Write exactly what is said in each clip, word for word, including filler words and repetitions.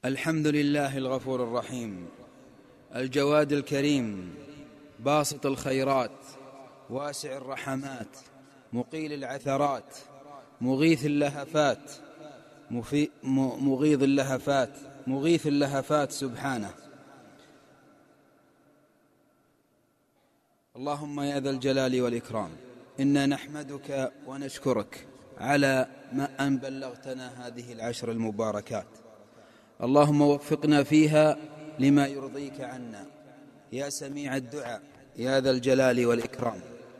الحمد لله الغفور الرحيم الجواد الكريم باسط الخيرات واسع الرحمات مقيل العثرات مغيث اللهفات مغيظ اللهفات مغيث اللهفات سبحانه. اللهم يا ذا الجلال والإكرام إنا نحمدك ونشكرك على ما أن بلغتنا هذه العشر المباركات. اللهم وفقنا فيها لما يرضيك عنا يا سميع الدعاء يا ذا الجلال والإكرام.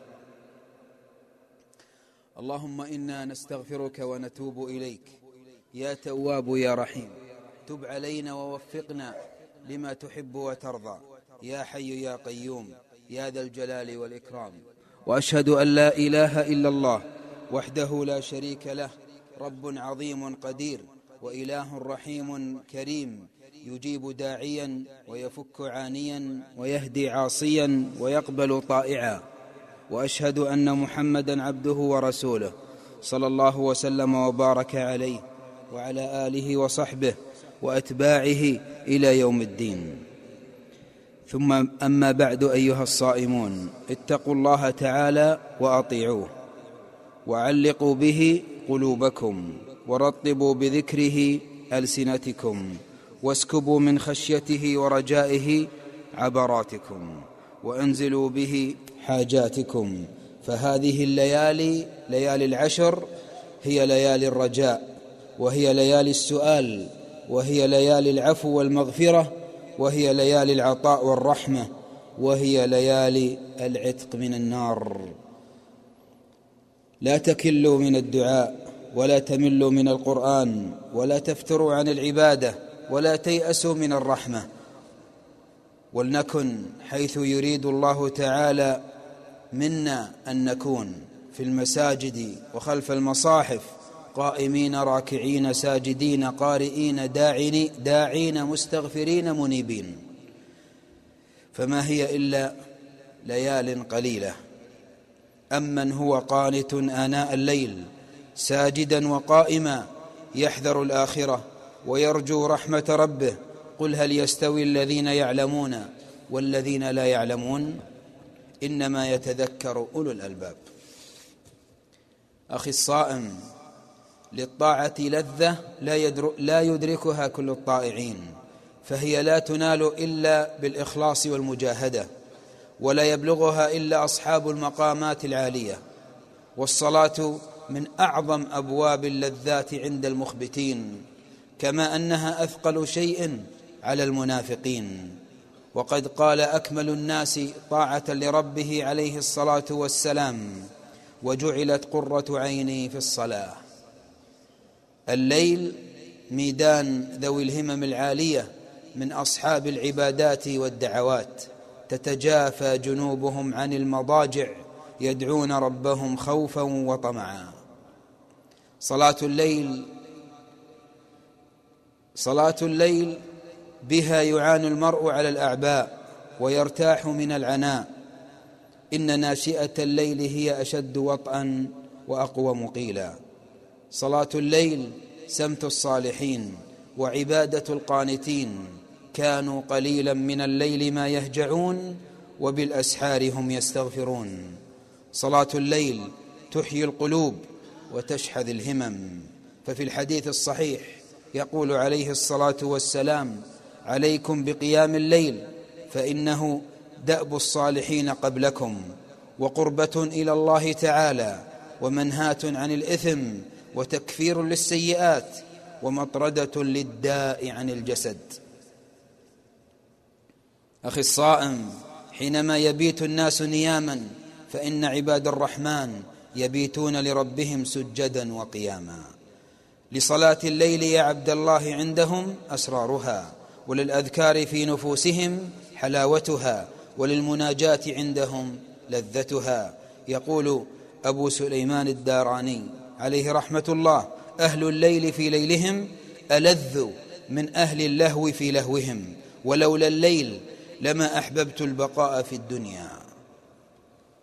اللهم إنا نستغفرك ونتوب إليك يا تواب يا رحيم. تب علينا ووفقنا لما تحب وترضى يا حي يا قيوم يا ذا الجلال والإكرام. وأشهد أن لا إله إلا الله وحده لا شريك له، رب عظيم قدير وإله رحيم كريم، يجيب داعيا ويفك عانيا ويهدي عاصيا ويقبل طائعا. وأشهد أن محمدا عبده ورسوله صلى الله وسلم وبارك عليه وعلى آله وصحبه وأتباعه إلى يوم الدين. ثم أما بعد أيها الصائمون، اتقوا الله تعالى وأطيعوه وعلقوا به قلوبكم ورطبوا بذكره ألسنتكم واسكبوا من خشيته ورجائه عبراتكم وأنزلوا به حاجاتكم، فهذه الليالي ليالي العشر هي ليالي الرجاء، وهي ليالي السؤال، وهي ليالي العفو والمغفرة، وهي ليالي العطاء والرحمة، وهي ليالي العتق من النار. لا تكلوا من الدعاء ولا تملوا من القرآن ولا تفتروا عن العبادة ولا تيأسوا من الرحمة، ولنكن حيث يريد الله تعالى منا أن نكون في المساجد وخلف المصاحف، قائمين راكعين ساجدين قارئين داعين, داعين مستغفرين منيبين. فما هي إلا ليال قليلة. أمن هو قانت آناء الليل ساجدا وقائما يحذر الآخرة ويرجو رحمة ربه، قل هل يستوي الذين يعلمون والذين لا يعلمون إنما يتذكر أولو الألباب. أخي الصائم، للطاعة لذة لا يدركها كل الطائعين، فهي لا تنال إلا بالإخلاص والمجاهدة، ولا يبلغها إلا أصحاب المقامات العالية. والصلاة من أعظم أبواب اللذات عند المخبتين، كما أنها أثقل شيء على المنافقين. وقد قال أكمل الناس طاعة لربه عليه الصلاة والسلام: وجعلت قرة عيني في الصلاة. الليل ميدان ذوي الهمم العالية من أصحاب العبادات والدعوات، تتجافى جنوبهم عن المضاجع يدعون ربهم خوفا وطمعا. صلاة الليل صلاة الليل بها يعان المرء على الأعباء ويرتاح من العناء. إن ناشئة الليل هي أشد وطئا وأقوى مقيلا. صلاة الليل سمت الصالحين وعبادة القانتين، كانوا قليلا من الليل ما يهجعون وبالأسحار هم يستغفرون. صلاة الليل تحيي القلوب وتشحذ الهمم، ففي الحديث الصحيح يقول عليه الصلاة والسلام: عليكم بقيام الليل فإنه دأب الصالحين قبلكم، وقربة إلى الله تعالى، ومنهاة عن الإثم، وتكفير للسيئات، ومطردة للداء عن الجسد. أخي الصائم، حينما يبيت الناس نياما فإن عباد الرحمن يبيتون لربهم سجدا وقياما. لصلاة الليل يا عبد الله عندهم أسرارها، وللأذكار في نفوسهم حلاوتها، وللمناجاة عندهم لذتها. يقول أبو سليمان الداراني عليه رحمة الله: أهل الليل في ليلهم ألذ من أهل اللهو في لهوهم، ولولا الليل لما أحببت البقاء في الدنيا.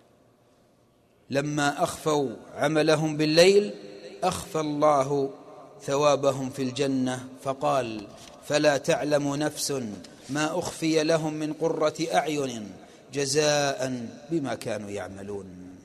لما أخفوا عملهم بالليل أخفى الله ثوابهم في الجنة، فقال: فلا تعلم نفس ما أخفي لهم من قرة أعين جزاء بما كانوا يعملون.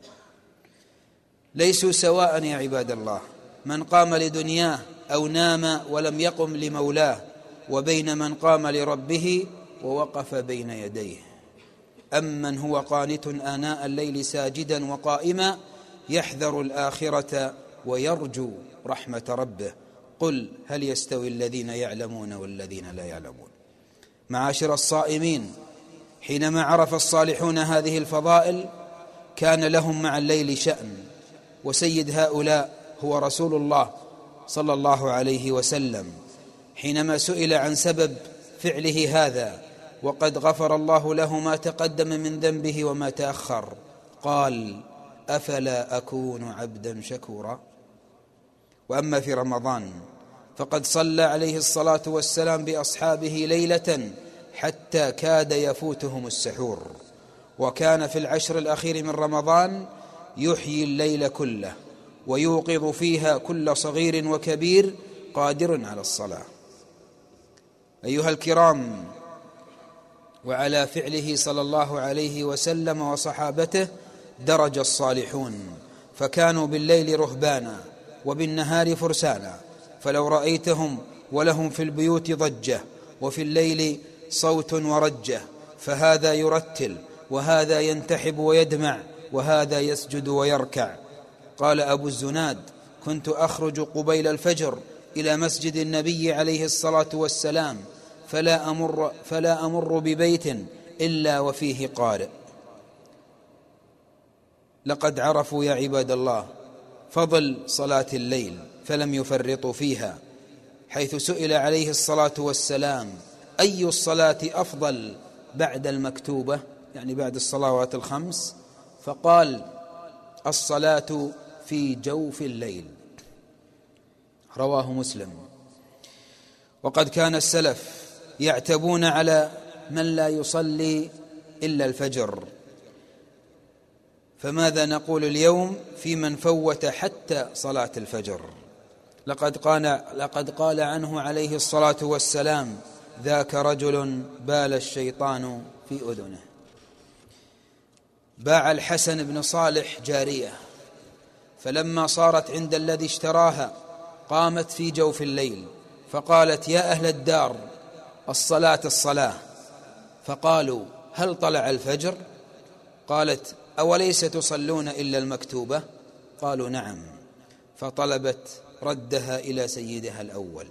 ليسوا سواء يا عباد الله، من قام لدنياه أو نام ولم يقم لمولاه، وبين من قام لربه ووقف بين يديه. أمن هو قانت آناء الليل ساجدا وقائما يحذر الآخرة ويرجو رحمة ربه. قل هل يستوي الذين يعلمون والذين لا يعلمون؟ معاشر الصائمين، حينما عرف الصالحون هذه الفضائل كان لهم مع الليل شأن، وسيد هؤلاء هو رسول الله صلى الله عليه وسلم. حينما سئل عن سبب فعله هذا وقد غفر الله له ما تقدم من ذنبه وما تأخر، قال: أفلا أكون عبدا شكورا؟ وأما في رمضان فقد صلى عليه الصلاة والسلام بأصحابه ليلة حتى كاد يفوتهم السحور، وكان في العشر الأخير من رمضان يحيي الليل كله ويوقظ فيها كل صغير وكبير قادر على الصلاة. أيها الكرام، وعلى فعله صلى الله عليه وسلم وصحابته درج الصالحون، فكانوا بالليل رهبانا وبالنهار فرسانا، فلو رأيتهم ولهم في البيوت ضجة وفي الليل صوت ورجة، فهذا يرتل وهذا ينتحب ويدمع وهذا يسجد ويركع. قال أبو الزناد: كنت أخرج قبيل الفجر إلى مسجد النبي عليه الصلاة والسلام فلا أمر, فلا أمر ببيت إلا وفيه قارئ. لقد عرفوا يا عباد الله فضل صلاة الليل فلم يفرطوا فيها، حيث سئل عليه الصلاة والسلام: أي الصلاة أفضل بعد المكتوبة، يعني بعد الصلوات الخمس؟ فقال: الصلاة في جوف الليل. رواه مسلم. وقد كان السلف يعتبون على من لا يصلي إلا الفجر، فماذا نقول اليوم في من فوت حتى صلاة الفجر؟ لقد قال, لقد قال عنه عليه الصلاة والسلام: ذاك رجل بال الشيطان في أذنه. باع الحسن بن صالح جارية، فلما صارت عند الذي اشتراها قامت في جوف الليل فقالت: يا أهل الدار، الصلاة الصلاة. فقالوا: هل طلع الفجر؟ قالت: أوليس تصلون إلا المكتوبة؟ قالوا: نعم. فطلبت ردها إلى سيدها الأول.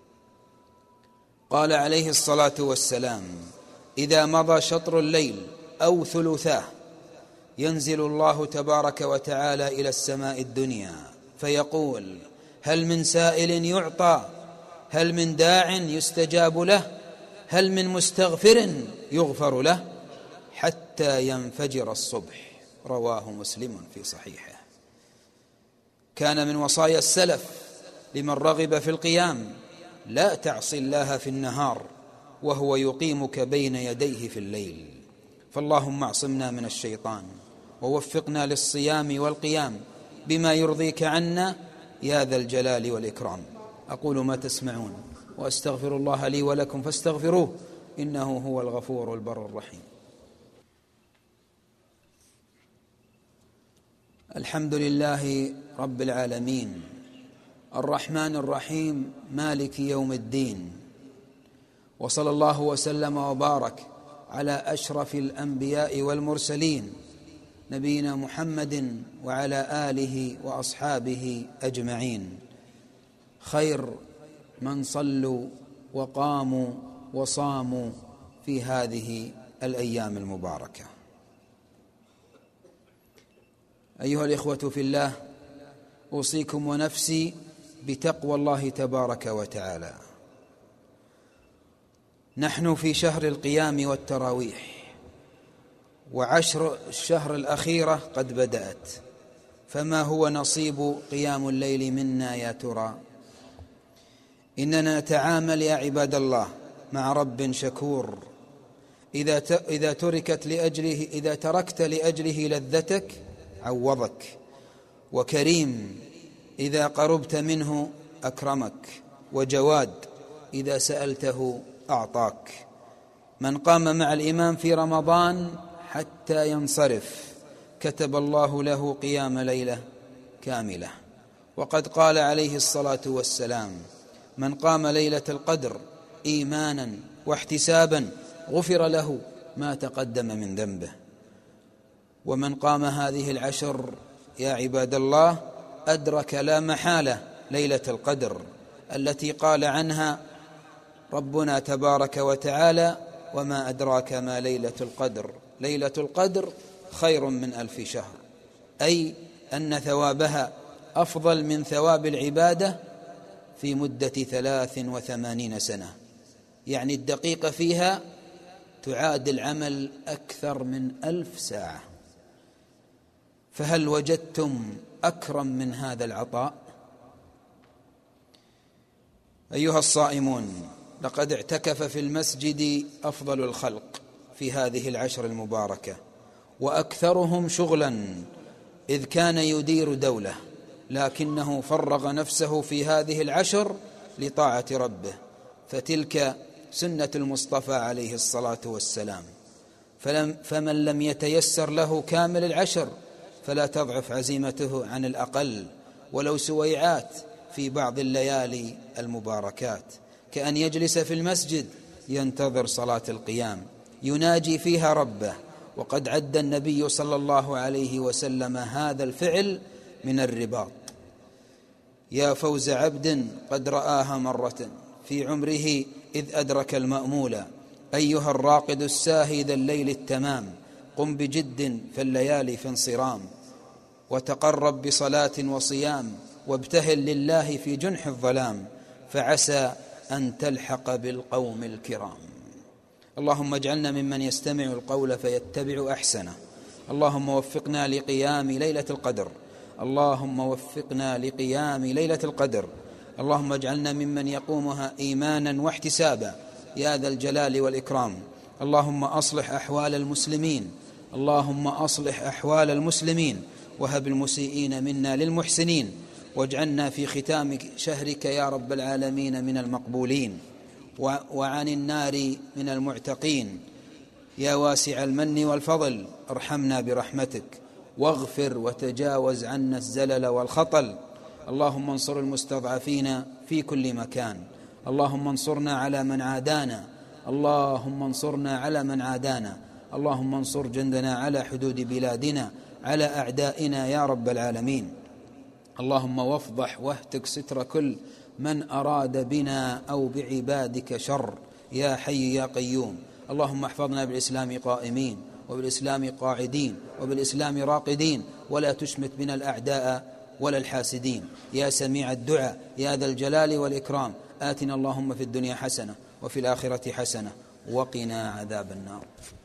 قال عليه الصلاة والسلام: إذا مضى شطر الليل أو ثلثاه ينزل الله تبارك وتعالى إلى السماء الدنيا فيقول: هل من سائل يعطى؟ هل من داع يستجاب له؟ هل من مستغفر يغفر له؟ حتى ينفجر الصبح. رواه مسلم في صحيحه. كان من وصايا السلف لمن رغب في القيام: لا تعصي الله في النهار وهو يقيمك بين يديه في الليل. فاللهم اعصمنا من الشيطان ووفقنا للصيام والقيام بما يرضيك عنا يا ذا الجلال والإكرام. أقول ما تسمعون وأستغفر الله لي ولكم فاستغفروه إنه هو الغفور البر الرحيم. الحمد لله رب العالمين، الرحمن الرحيم، مالك يوم الدين، وصلى الله وسلم وبارك على أشرف الأنبياء والمرسلين نبينا محمد وعلى آله وأصحابه أجمعين. خير من صلوا وقاموا وصاموا في هذه الأيام المباركة. أيها الإخوة في الله، أوصيكم ونفسي بتقوى الله تبارك وتعالى. نحن في شهر القيام والتراويح، وعشر الشهر الأخيرة قد بدأت، فما هو نصيب قيام الليل منا يا ترى؟ إننا نتعامل يا عباد الله مع رب شكور، إذا إذا تركت لأجله إذا تركت لأجله لذتك عوضك، وكريم إذا قربت منه أكرمك، وجواد إذا سألته أعطاك. من قام مع الإمام في رمضان حتى ينصرف كتب الله له قيام ليلة كاملة. وقد قال عليه الصلاة والسلام: من قام ليلة القدر إيمانا واحتسابا غفر له ما تقدم من ذنبه. ومن قام هذه العشر يا عباد الله أدرك لا محالة ليلة القدر التي قال عنها ربنا تبارك وتعالى: وما أدراك ما ليلة القدر، ليلة القدر خير من ألف شهر، أي أن ثوابها أفضل من ثواب العبادة في مدة ثلاث وثمانين سنة، يعني الدقيقة فيها تعادل عمل أكثر من ألف ساعة. فهل وجدتم أكرم من هذا العطاء؟ أيها الصائمون، لقد اعتكف في المسجد أفضل الخلق في هذه العشر المباركة، وأكثرهم شغلا، إذ كان يدير دولة، لكنه فرغ نفسه في هذه العشر لطاعة ربه، فتلك سنة المصطفى عليه الصلاة والسلام. فلم فمن لم يتيسر له كامل العشر فلا تضعف عزيمته عن الأقل ولو سويعات في بعض الليالي المباركات، كأن يجلس في المسجد ينتظر صلاة القيام يناجي فيها ربه. وقد عد النبي صلى الله عليه وسلم هذا الفعل من الرباط. يا فوز عبد قد رآها مرة في عمره إذ أدرك المأمولة، أيها الراقد الساهي ذا الليل التمام، قم بجد فالليالي في انصرام، وتقرب بصلاة وصيام، وابتهل لله في جنح الظلام، فعسى أن تلحق بالقوم الكرام. اللهم اجعلنا ممن يستمع القول فيتبع أحسنه. اللهم وفقنا لقيام ليلة القدر. اللهم وفقنا لقيام ليلة القدر. اللهم اجعلنا ممن يقومها إيمانا واحتسابا يا ذا الجلال والإكرام. اللهم أصلح أحوال المسلمين. اللهم أصلح أحوال المسلمين، وهب المسيئين منا للمحسنين، واجعلنا في ختام شهرك يا رب العالمين من المقبولين، وعن النار من المعتقين. يا واسع المن والفضل ارحمنا برحمتك، واغفر وتجاوز عنا الزلل والخطل. اللهم انصر المستضعفين في كل مكان. اللهم انصرنا على من عادانا. اللهم انصرنا على من عادانا. اللهم انصر جندنا على حدود بلادنا على أعدائنا يا رب العالمين. اللهم وافضح واهتك ستر كل من أراد بنا أو بعبادك شر يا حي يا قيوم. اللهم احفظنا بالإسلام قائمين، وبالإسلام قاعدين، وبالإسلام راقدين، ولا تشمت بنا الأعداء ولا الحاسدين. يا سميع الدعاء يا ذا الجلال والإكرام، آتنا اللهم في الدنيا حسنة وفي الآخرة حسنة وقنا عذاب النار.